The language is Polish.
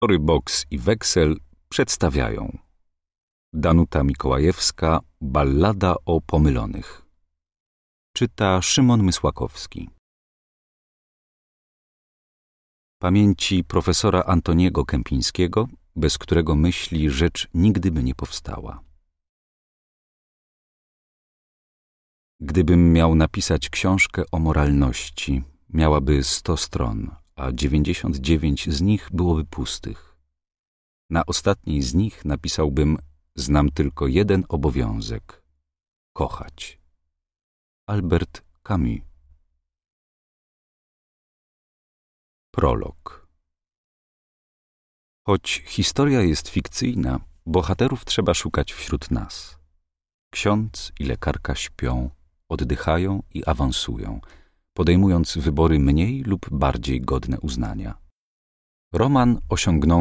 Box i Weksel przedstawiają Danuta Mikołajewska, Ballada o pomylonych. Czyta Szymon Mysłakowski. Pamięci profesora Antoniego Kępińskiego, bez którego myśli rzecz nigdy by nie powstała. Gdybym miał napisać książkę o moralności, miałaby 100 stron, a 99 z nich byłoby pustych. Na ostatniej z nich napisałbym: znam tylko jeden obowiązek – kochać. Albert Camus. Prolog. Choć historia jest fikcyjna, bohaterów trzeba szukać wśród nas. Ksiądz i lekarka śpią, oddychają i awansują, podejmując wybory mniej lub bardziej godne uznania. Roman osiągnął